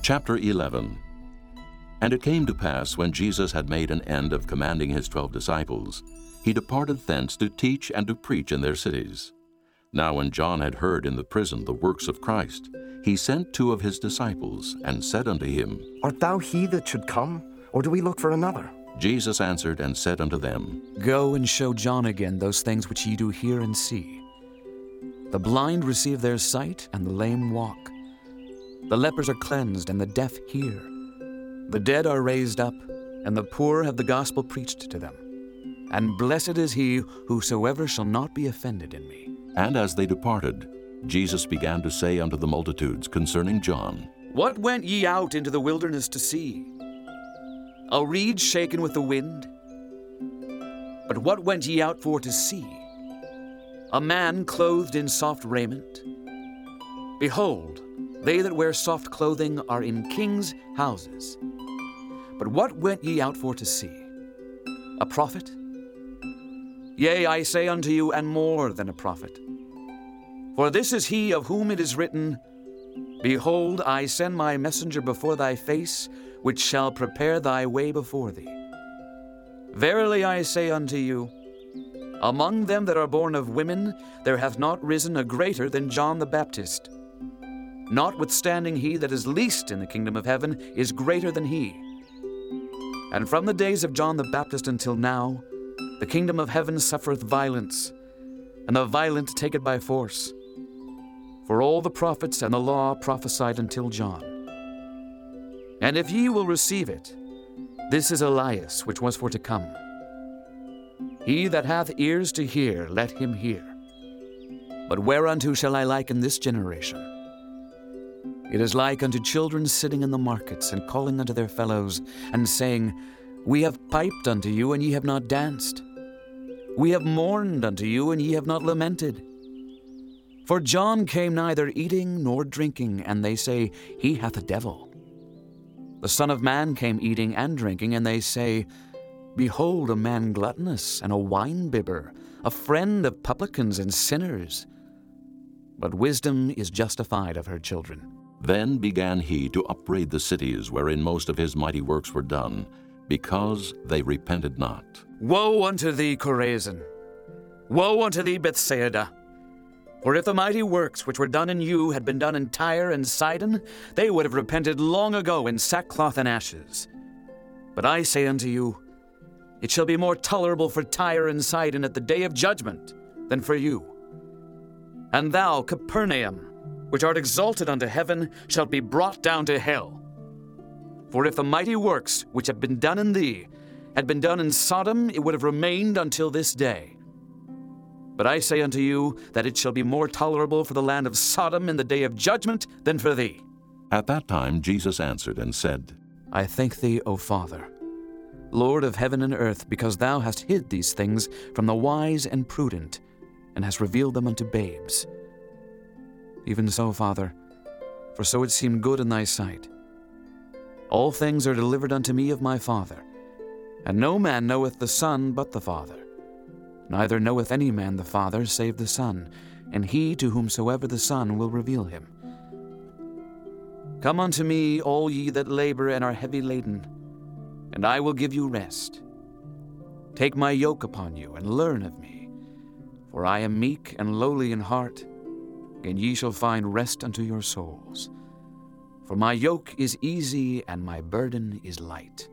Chapter 11. And it came to pass, when Jesus had made an end of commanding his 12 disciples, he departed thence to teach and to preach in their cities. Now when John had heard in the prison the works of Christ, he sent 2 of his disciples, and said unto him, Art thou he that should come, or do we look for another? Jesus answered and said unto them, Go and show John again those things which ye do hear and see. The blind receive their sight, and the lame walk. The lepers are cleansed, and the deaf hear. The dead are raised up, and the poor have the gospel preached to them. And blessed is he whosoever shall not be offended in me. And as they departed, Jesus began to say unto the multitudes concerning John, What went ye out into the wilderness to see? A reed shaken with the wind? But what went ye out for to see? A man clothed in soft raiment? Behold, they that wear soft clothing are in kings' houses. But what went ye out for to see? A prophet? Yea, I say unto you, and more than a prophet. For this is he of whom it is written, Behold, I send my messenger before thy face, which shall prepare thy way before thee. Verily I say unto you, among them that are born of women there hath not risen a greater than John the Baptist. Notwithstanding he that is least in the kingdom of heaven is greater than he. And from the days of John the Baptist until now, the kingdom of heaven suffereth violence, and the violent take it by force. For all the prophets and the law prophesied until John. And if ye will receive it, this is Elias which was for to come. He that hath ears to hear, let him hear. But whereunto shall I liken this generation? It is like unto children sitting in the markets, and calling unto their fellows, and saying, We have piped unto you, and ye have not danced. We have mourned unto you, and ye have not lamented. For John came neither eating nor drinking, and they say, He hath a devil. The Son of Man came eating and drinking, and they say, Behold, a man gluttonous, and a wine-bibber, a friend of publicans and sinners. But wisdom is justified of her children. Then began he to upbraid the cities wherein most of his mighty works were done, because they repented not. Woe unto thee, Chorazin! Woe unto thee, Bethsaida! For if the mighty works which were done in you had been done in Tyre and Sidon, they would have repented long ago in sackcloth and ashes. But I say unto you, it shall be more tolerable for Tyre and Sidon at the day of judgment than for you. And thou, Capernaum, which art exalted unto heaven, shalt be brought down to hell. For if the mighty works which have been done in thee had been done in Sodom, it would have remained until this day. But I say unto you that it shall be more tolerable for the land of Sodom in the day of judgment than for thee. At that time Jesus answered and said, I thank thee, O Father, Lord of heaven and earth, because thou hast hid these things from the wise and prudent, and hast revealed them unto babes. Even so, Father, for so it seemed good in thy sight. All things are delivered unto me of my Father, and no man knoweth the Son but the Father. Neither knoweth any man the Father save the Son, and he to whomsoever the Son will reveal him. Come unto me, all ye that labor and are heavy laden, and I will give you rest. Take my yoke upon you, and learn of me, for I am meek and lowly in heart, and ye shall find rest unto your souls. For my yoke is easy, and my burden is light.